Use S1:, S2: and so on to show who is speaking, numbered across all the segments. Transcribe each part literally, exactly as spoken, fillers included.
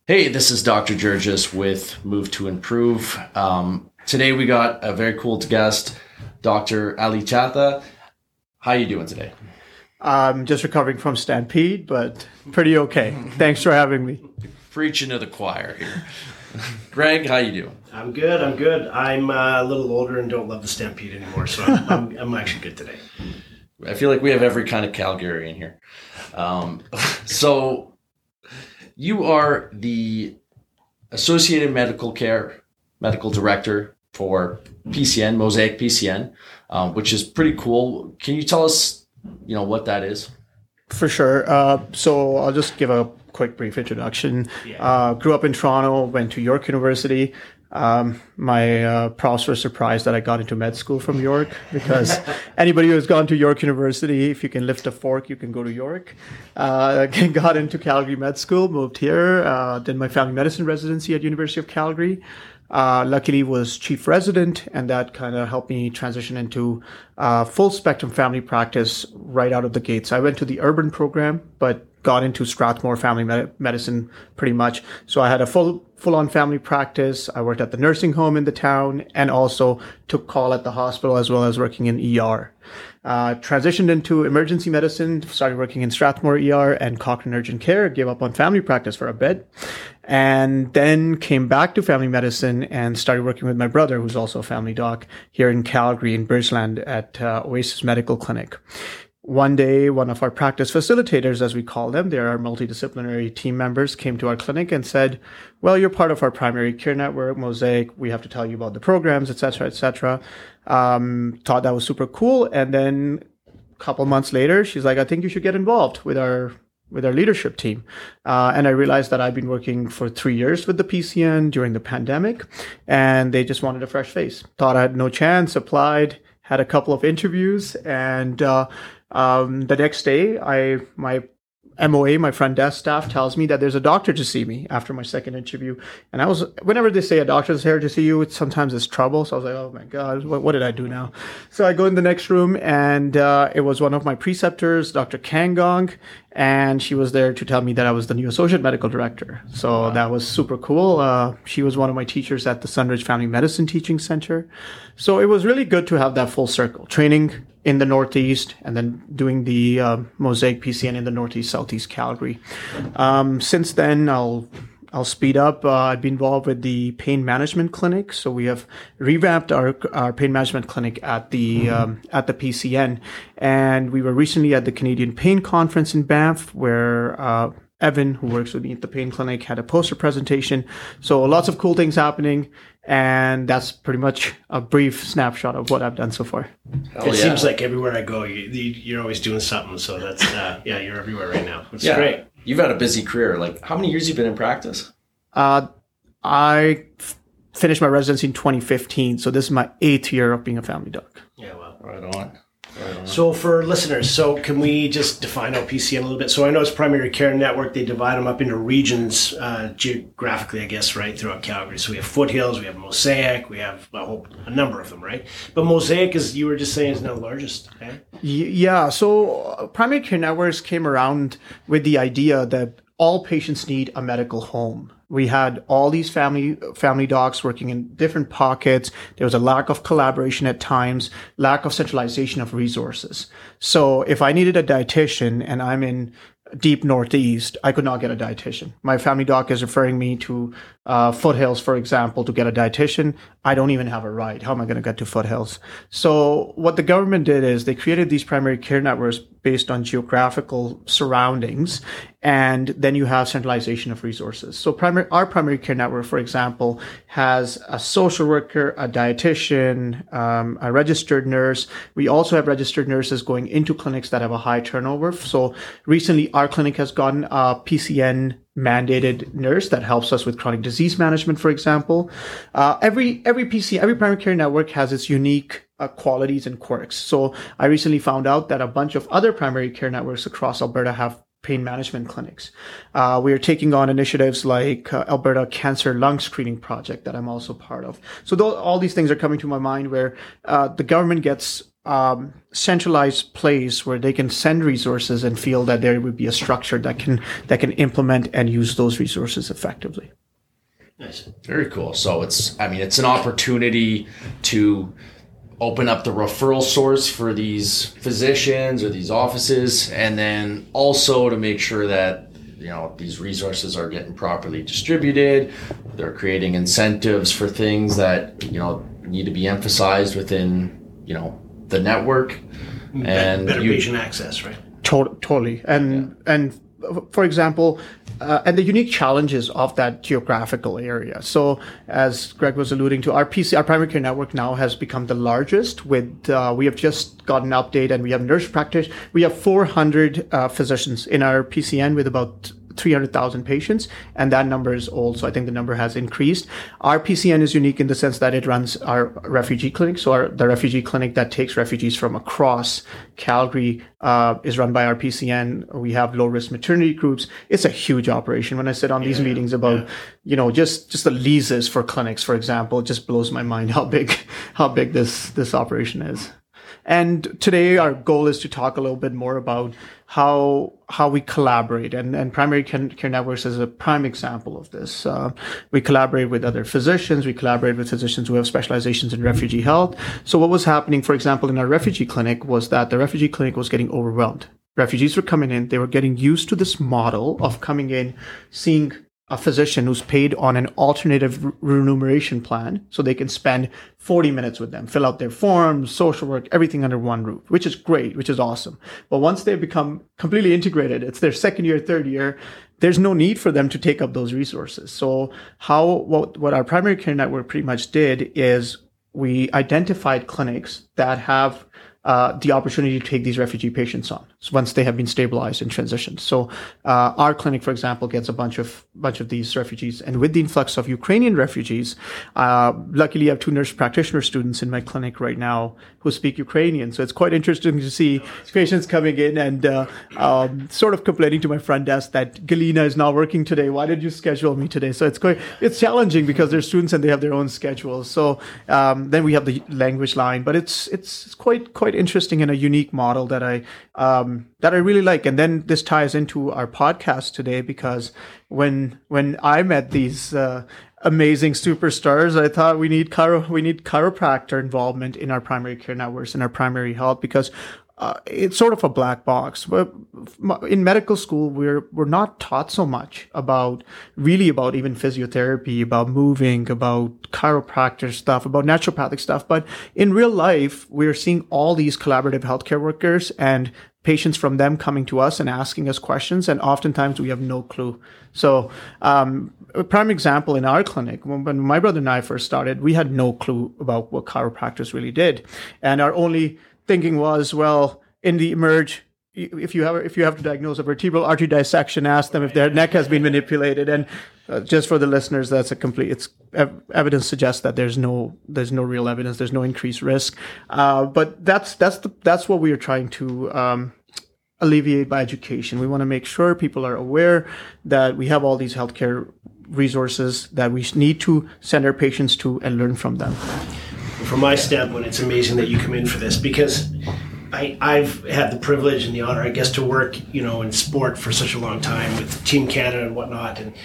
S1: Hey, this is Doctor Georges with Move to Improve. Um, today we got a very cool guest, Doctor Ali Chatha. How are you doing today?
S2: I'm just recovering from Stampede, but pretty okay. Thanks for having me.
S1: Preaching to the choir here. Greg, how you doing?
S3: I'm good, I'm good. I'm uh, a little older and don't love the Stampede anymore, so I'm, I'm, I'm actually good today.
S1: I feel like we have every kind of Calgarian here. Um, so... You are the Associated Medical Care Medical Director for P C N, Mosaic P C N, um, which is pretty cool. Can you tell us, you know, what that is?
S2: For sure. Uh, so I'll just give a quick, brief introduction. Yeah. Uh, grew up in Toronto, went to York University. Um, my uh, profs were surprised that I got into med school from York because anybody who has gone to York University, if you can lift a fork, you can go to York. Uh, got into Calgary Med School, moved here, uh, did my family medicine residency at University of Calgary. Uh, luckily was chief resident, and that kind of helped me transition into uh, full spectrum family practice right out of the gates. I went to the urban program, but got into Strathmore family med- medicine pretty much. So I had a full, full-on family practice. I worked at the nursing home in the town and also took call at the hospital as well as working in E R. Uh, transitioned into emergency medicine, started working in Strathmore E R and Cochrane Urgent Care, gave up on family practice for a bit, and then came back to family medicine and started working with my brother, who's also a family doc, here in Calgary in Bridgeland at uh, Oasis Medical Clinic. One day, one of our practice facilitators, as we call them, they're our multidisciplinary team members, came to our clinic and said, well, you're part of our primary care network, Mosaic. We have to tell you about the programs, et cetera, et cetera. Um, thought that was super cool. And then a couple months later, she's like, I think you should get involved with our with our leadership team. Uh, and I realized that I've been working for three years with the P C N during the pandemic, and they just wanted a fresh face. Thought I had no chance, applied, had a couple of interviews, and uh, um, the next day, I my M O A, my front desk staff, tells me that there's a doctor to see me after my second interview. And I was, whenever they say a doctor's here to see you, it's sometimes it's trouble. So I was like, oh my God, what, what did I do now? So I go in the next room, and uh, it was one of my preceptors, Doctor Kangong, and she was there to tell me that I was the new associate medical director. So wow. That was super cool. Uh, she was one of my teachers at the Sunridge Family Medicine Teaching Center. So it was really good to have that full circle, training in the Northeast, and then doing the uh, Mosaic P C N in the Northeast, Southeast Calgary. Um, since then, I'll I'll speed up. Uh, I've been involved with the pain management clinic, so we have revamped our our pain management clinic at the um, at the P C N, and we were recently at the Canadian Pain Conference in Banff, where uh, Evan, who works with me at the pain clinic, had a poster presentation. So lots of cool things happening. And that's pretty much a brief snapshot of what I've done so far.
S3: Hell it yeah. Seems like everywhere I go, you, you're always doing something. So that's, uh, yeah, you're everywhere right now. It's
S1: yeah.
S3: great.
S1: You've had a busy career. Like, how many years have you been in practice?
S2: Uh, I f- finished my residency in twenty fifteen. So this is my eighth year of being a family doc.
S3: Yeah, well.
S1: Right on.
S3: So for listeners, so can we just define out P C N a little bit? So I know it's primary care network. They divide them up into regions uh, geographically, I guess, right, throughout Calgary. So we have Foothills, we have Mosaic, we have a whole a number of them, right? But Mosaic, as you were just saying, is now the largest. Okay?
S2: Yeah. So primary care networks came around with the idea that all patients need a medical home. We had all these family family docs working in different pockets. There was a lack of collaboration at times, lack of centralization of resources. So if I needed a dietitian and I'm in deep Northeast, I could not get a dietitian. My family doc is referring me to uh, Foothills, for example, to get a dietitian. I don't even have a ride. How am I going to get to Foothills? So what the government did is they created these primary care networks based on geographical surroundings, and then you have centralization of resources. So primary, our primary care network, for example, has a social worker, a dietitian, um, a registered nurse. We also have registered nurses going into clinics that have a high turnover. So recently, our clinic has gotten a P C N mandated nurse that helps us with chronic disease management, for example. Uh, every every P C, every primary care network has its unique uh, qualities and quirks. So I recently found out that a bunch of other primary care networks across Alberta have pain management clinics. Uh, we are taking on initiatives like uh, Alberta Cancer Lung Screening Project that I'm also part of. So th- all these things are coming to my mind where uh, the government gets um, centralized place where they can send resources and feel that there would be a structure that can that can implement and use those resources effectively.
S1: Nice. Very cool. So it's, I mean, it's an opportunity to open up the referral source for these physicians or these offices, and then also to make sure that, you know, these resources are getting properly distributed. They're creating incentives for things that, you know, need to be emphasized within, you know, the network. And
S3: better
S1: you,
S3: patient access, right?
S2: To- totally. And yeah. and for example, uh, and the unique challenges of that geographical area. So, as Greg was alluding to, our P C, our primary care network now has become the largest. With uh, we have just got an update, and we have nurse practitioners. We have four hundred uh, physicians in our P C N with about three hundred thousand patients, and that number is old, so I think the number has increased. Our P C N is unique in the sense that it runs our refugee clinic. So our, the refugee clinic that takes refugees from across Calgary uh, is run by our P C N. We have low-risk maternity groups. It's a huge operation. When I sit on these yeah, meetings about, yeah. you know, just, just the leases for clinics, for example, it just blows my mind how big, how big this, this operation is. And today our goal is to talk a little bit more about how how we collaborate, and, and Primary Care Networks is a prime example of this. Uh, we collaborate with other physicians. We collaborate with physicians who have specializations in refugee health. So what was happening, for example, in our refugee clinic was that the refugee clinic was getting overwhelmed. Refugees were coming in. They were getting used to this model of coming in, seeing a physician who's paid on an alternative re- remuneration plan, so they can spend forty minutes with them, fill out their forms, social work, everything under one roof, which is great, which is awesome. But once they become completely integrated, it's their second year, third year, there's no need for them to take up those resources. So how, what, what our primary care network pretty much did is we identified clinics that have Uh, the opportunity to take these refugee patients on once they have been stabilized and transitioned. So uh, our clinic, for example, gets a bunch of bunch of these refugees. And with the influx of Ukrainian refugees, uh, luckily I have two nurse practitioner students in my clinic right now who speak Ukrainian. So it's quite interesting to see patients coming in and uh, um, sort of complaining to my front desk that Galina is not working today. Why did you schedule me today? So it's quite, it's challenging because they're students and they have their own schedules. So um, then we have the language line, but it's it's, it's quite quite interesting and a unique model that I um, that I really like. And then this ties into our podcast today, because when when I met these uh, amazing superstars, I thought we need chiro- we need chiropractor involvement in our primary care networks and our primary health, because Uh, it's sort of a black box. But in medical school, we're we're not taught so much about really about even physiotherapy, about moving, about chiropractor stuff, about naturopathic stuff. But in real life, we're seeing all these collaborative healthcare workers and patients from them coming to us and asking us questions, and oftentimes we have no clue. So um, a prime example in our clinic, when, when my brother and I first started, we had no clue about what chiropractors really did, and our only thinking was, well, in the emerge, if you have if you have to diagnose a vertebral artery dissection, ask them if their neck has been manipulated. And uh, just for the listeners, that's a complete. It's ev- evidence suggests that there's no there's no real evidence. There's no increased risk. Uh, but that's that's the, that's what we are trying to um, alleviate by education. We want to make sure people are aware that we have all these healthcare resources that we need to send our patients to and learn from them.
S3: From my standpoint, it's amazing that you come in for this, because I, I've had the privilege and the honor, I guess, to work, you know, in sport for such a long time with Team Canada and whatnot. And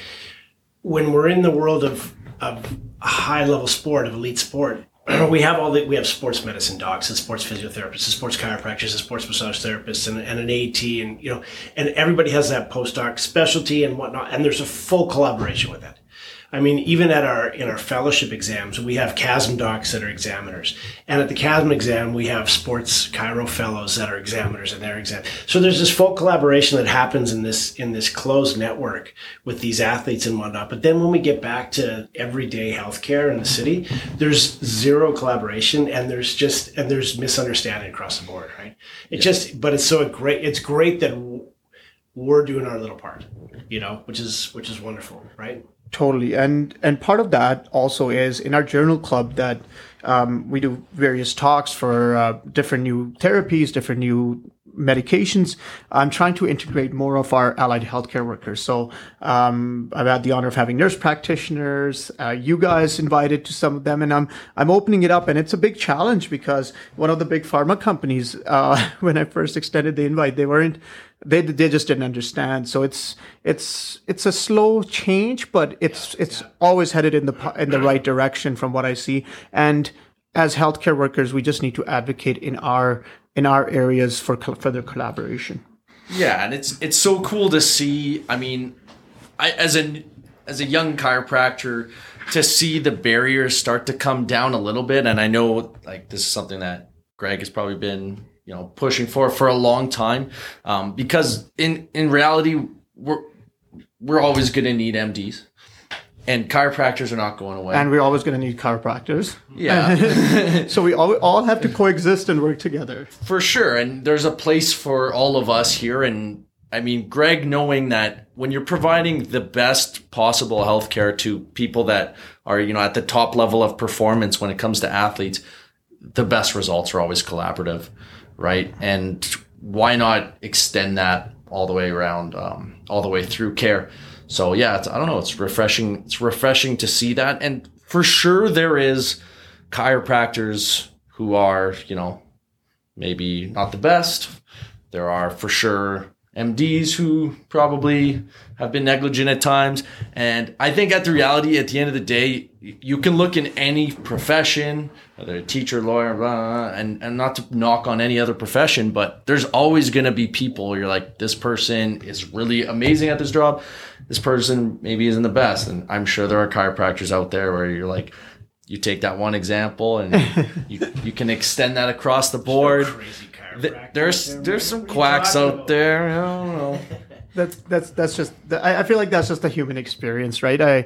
S3: when we're in the world of, of high-level sport, of elite sport, we have all the, we have sports medicine docs and sports physiotherapists and sports chiropractors and sports massage therapists and, and an A T, and, you know, and everybody has that postdoc specialty and whatnot. And there's a full collaboration with that. I mean, even at our, in our fellowship exams, we have C A S M docs that are examiners. And at the C A S M exam, we have sports chiro fellows that are examiners in their exam. So there's this full collaboration that happens in this, in this closed network with these athletes and whatnot. But then when we get back to everyday healthcare in the city, there's zero collaboration, and there's just, and there's misunderstanding across the board, right? It yeah. just, but it's so great. It's great that we're doing our little part, you know, which is, which is wonderful, right?
S2: Totally. And and part of that also is in our journal club that um, we do various talks for uh, different new therapies, different new medications. I'm trying to integrate more of our allied healthcare workers. So um, I've had the honor of having nurse practitioners, uh, you guys invited to some of them, and I'm I'm opening it up. And it's a big challenge because one of the big pharma companies, uh, when I first extended the invite, they weren't They they just didn't understand. So it's it's it's a slow change, but it's it's always headed in the in the right direction from what I see. And as healthcare workers, we just need to advocate in our in our areas for further collaboration.
S1: Yeah, and it's it's so cool to see. I mean, I as a as a young chiropractor, to see the barriers start to come down a little bit. And I know like this is something that Greg has probably been, you know, pushing for for a long time, um, because in in reality we're we're always going to need M Ds, and chiropractors are not going away,
S2: and we're always going to need chiropractors.
S1: Yeah,
S2: so we all all have to coexist and work together
S1: for sure. And there's a place for all of us here. And I mean, Greg, knowing that when you're providing the best possible healthcare to people that are, you know, at the top level of performance when it comes to athletes, the best results are always collaborative. Right. And why not extend that all the way around, um, all the way through care? So, yeah, it's, I don't know. It's refreshing. It's refreshing to see that. And for sure, there is chiropractors who are, you know, maybe not the best. There are for sure M Ds who probably have been negligent at times. And I think at the reality, at the end of the day, you can look in any profession, whether a teacher, lawyer, blah, blah, blah, and, and not to knock on any other profession, but there's always going to be people where you're like, this person is really amazing at this job. This person maybe isn't the best. And I'm sure there are chiropractors out there where you're like, you take that one example and you you can extend that across the board.
S3: Crazy
S1: Th- there's there's some quacks out there. I don't know.
S2: That's that's that's just. I feel like that's just a human experience, right? I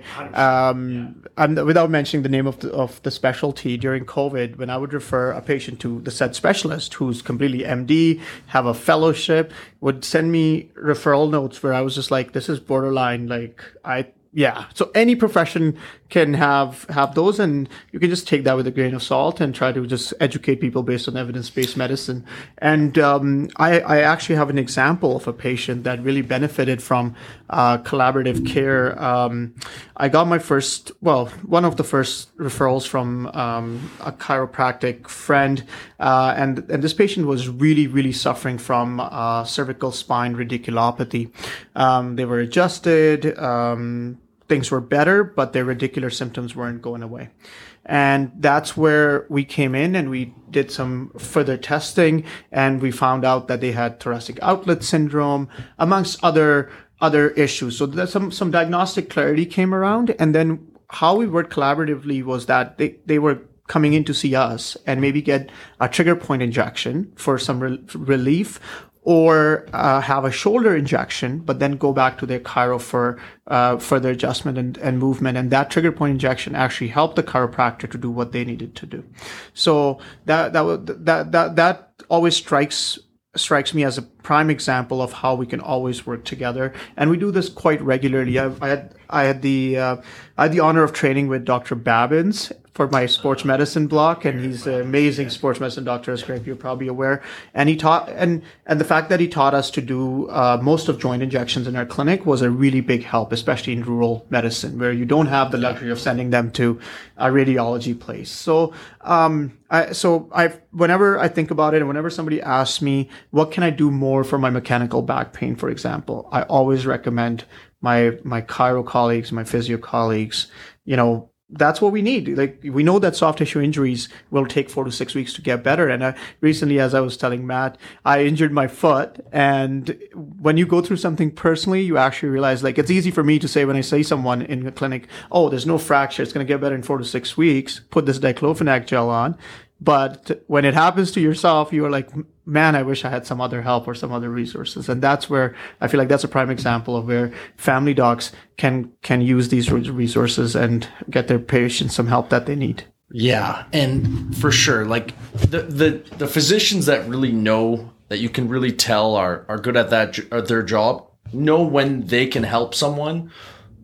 S2: um, I'm without mentioning the name of the of the specialty during COVID, when I would refer a patient to the said specialist who's completely M D, have a fellowship, would send me referral notes where I was just like, this is borderline. Like I. Yeah. So any profession can have have those, and you can just take that with a grain of salt and try to just educate people based on evidence-based medicine. And um, I, I actually have an example of a patient that really benefited from uh, collaborative care. Um, I got my first, well, one of the first referrals from um, a chiropractic friend, uh, and and this patient was really, really suffering from uh, cervical spine radiculopathy. Um, they were adjusted. Um, Things were better, but their radicular symptoms weren't going away. And that's where we came in and we did some further testing, and we found out that they had thoracic outlet syndrome, amongst other other issues. So there's some, some diagnostic clarity came around. And then how we worked collaboratively was that they, they were coming in to see us and maybe get a trigger point injection for some re- relief, or uh, have a shoulder injection, but then go back to their chiro for uh, further adjustment and, and movement. And that trigger point injection actually helped the chiropractor to do what they needed to do. So that that that that that always strikes strikes me as a prime example of how we can always work together, and we do this quite regularly. I, I had I had the uh, I had the honor of training with Doctor Babbins for my sports medicine block, and he's an amazing sports medicine doctor, as Greg, you're probably aware. And he taught, and and the fact that he taught us to do uh, most of joint injections in our clinic was a really big help, especially in rural medicine, where you don't have the luxury of sending them to a radiology place. So, um, I so I whenever I think about it, and whenever somebody asks me what can I do more for my mechanical back pain, for example, I always recommend my my chiro colleagues, my physio colleagues, you know. That's what we need. Like, we know that soft tissue injuries will take four to six weeks to get better. And I, recently, as I was telling Matt, I injured my foot. And when you go through something personally, you actually realize, like, it's easy for me to say when I say someone in the clinic, oh, there's no fracture, it's going to get better in four to six weeks, put this diclofenac gel on. But when it happens to yourself, you are like, man, I wish I had some other help or some other resources. And that's where I feel like that's a prime example of where family docs can can use these resources and get their patients some help that they need.
S1: Yeah, and for sure, like the the, the physicians that really know, that you can really tell are, are good at that at their job, know when they can help someone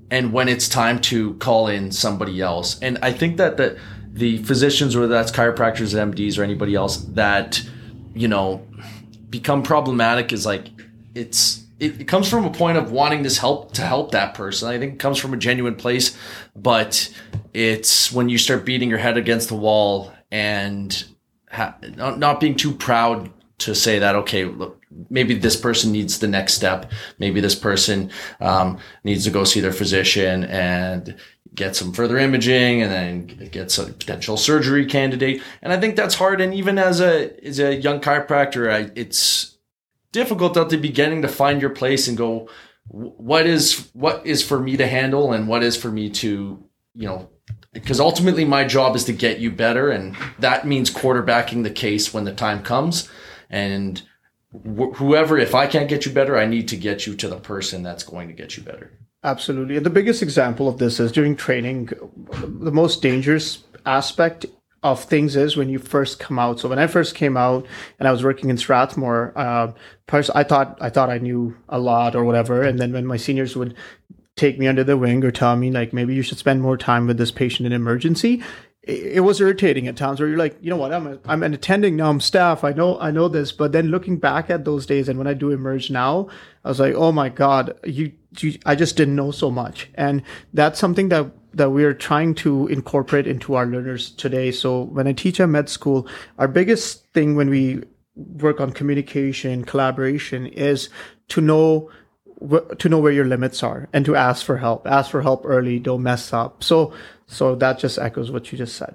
S1: and when it's time to call in somebody else. And I think that the, the physicians, whether that's chiropractors, M Ds, or anybody else that, you know, become problematic is like, it's, it, it comes from a point of wanting this help to help that person. I think it comes from a genuine place, but it's when you start beating your head against the wall and ha- not, not being too proud to say that, okay, look, maybe this person needs the next step. Maybe this person um, needs to go see their physician and get some further imaging and then get some potential surgery candidate. And I think that's hard. And even as a, as a young chiropractor, I, it's difficult at the beginning to find your place and go, what is, what is for me to handle and what is for me to, you know, because ultimately my job is to get you better. And that means quarterbacking the case when the time comes. And wh- whoever, if I can't get you better, I need to get you to the person that's going to get you better.
S2: Absolutely. And the biggest example of this is during training, the most dangerous aspect of things is when you first come out. So when I first came out and I was working in Strathmore, uh, pers- I thought I thought I knew a lot or whatever. And then when my seniors would take me under the wing or tell me, like, maybe you should spend more time with this patient in emergency, it was irritating at times where you're like, you know what, I'm a, I'm an attending now, I'm staff, I know I know this. But then looking back at those days and when I do emerge now, I was like, oh my God, you, you I just didn't know so much. And that's something that that we're trying to incorporate into our learners today. So when I teach at med school, our biggest thing when we work on communication, collaboration is to know to know where your limits are and to ask for help. Ask for help early, don't mess up. So so that just echoes what you just said.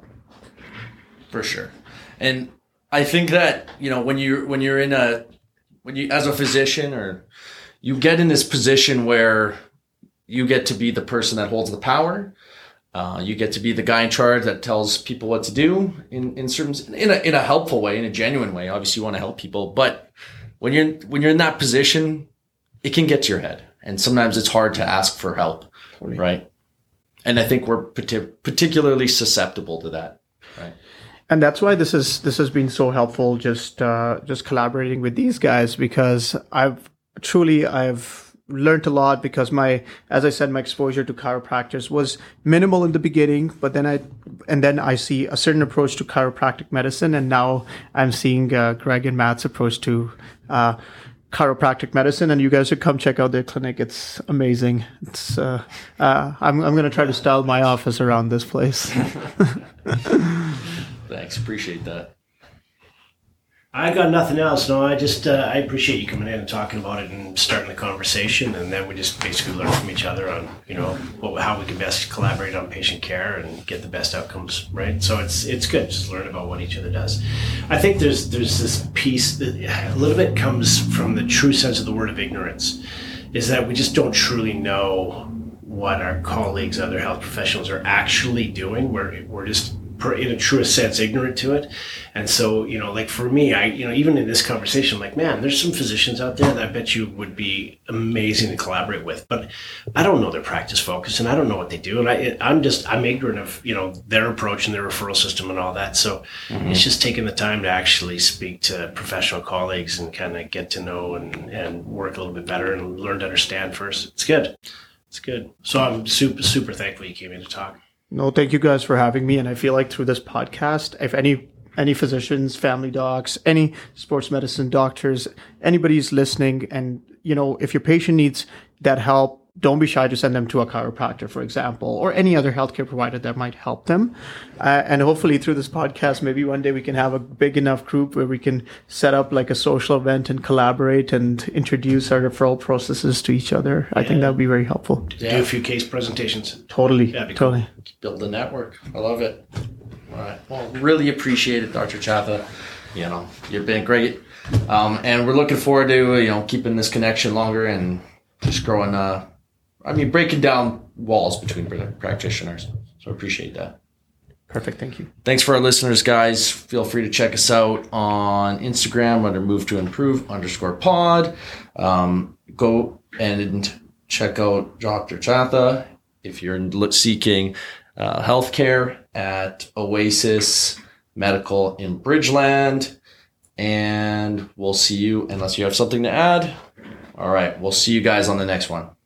S1: For sure. And I think that, you know, when you when you're in a when you as a physician or you get in this position where you get to be the person that holds the power. Uh, you get to be the guy in charge that tells people what to do in, in certain, in a, in a helpful way, in a genuine way. Obviously you want to help people, but when you're, when you're in that position, it can get to your head. And sometimes it's hard to ask for help. Totally. Right. And I think we're partic- particularly susceptible to that. Right.
S2: And that's why this is, this has been so helpful. Just, uh, just collaborating with these guys, because I've truly, I've, learned a lot because my, as I said, my exposure to chiropractors was minimal in the beginning, but then I, and then I see a certain approach to chiropractic medicine. And now I'm seeing uh, Greg and Matt's approach to uh, chiropractic medicine. And you guys should come check out their clinic. It's amazing. It's, uh, uh, I'm, I'm going to try to style my office around this place.
S1: Thanks. Appreciate that.
S3: I got nothing else. No, I just, uh, I appreciate you coming in and talking about it and starting the conversation. And then we just basically learn from each other on, you know, what, how we can best collaborate on patient care and get the best outcomes, right? So it's, it's good. Just learn about what each other does. I think there's, there's this piece that a little bit comes from the true sense of the word of ignorance, is that we just don't truly know what our colleagues, other health professionals are actually doing. We're, we're just, in a truest sense, ignorant to it. And so, you know, like for me, I, you know, even in this conversation, I'm like, man, there's some physicians out there that I bet you would be amazing to collaborate with, but I don't know their practice focus and I don't know what they do. And I, I'm just, I'm ignorant of, you know, their approach and their referral system and all that. So mm-hmm. It's just taking the time to actually speak to professional colleagues and kind of get to know and, and work a little bit better and learn to understand first. It's good. It's good. So I'm super, super thankful you came in to talk.
S2: No, thank you guys for having me. And I feel like through this podcast, if any any physicians, family docs, any sports medicine doctors, anybody's listening, and, you know, if your patient needs that help, don't be shy to send them to a chiropractor, for example, or any other healthcare provider that might help them. Uh, and hopefully through this podcast, maybe one day we can have a big enough group where we can set up like a social event and collaborate and introduce our referral processes to each other. I yeah. think that would be very helpful.
S3: Yeah. Do a few case presentations.
S2: Totally. Yeah, totally.
S1: Cool. Build the network. I love it. All right. Well, really appreciate it, Doctor Chatha. You know, you've been great. Um, and we're looking forward to, you know, keeping this connection longer and just growing, uh, I mean, breaking down walls between practitioners. So I appreciate that.
S2: Perfect. Thank you.
S1: Thanks for our listeners, guys. Feel free to check us out on Instagram under move to improve underscore pod. Um, go and check out Doctor Chatha if you're seeking uh, healthcare at Oasis Medical in Bridgeland. And we'll see you, unless you have something to add. All right. We'll see you guys on the next one.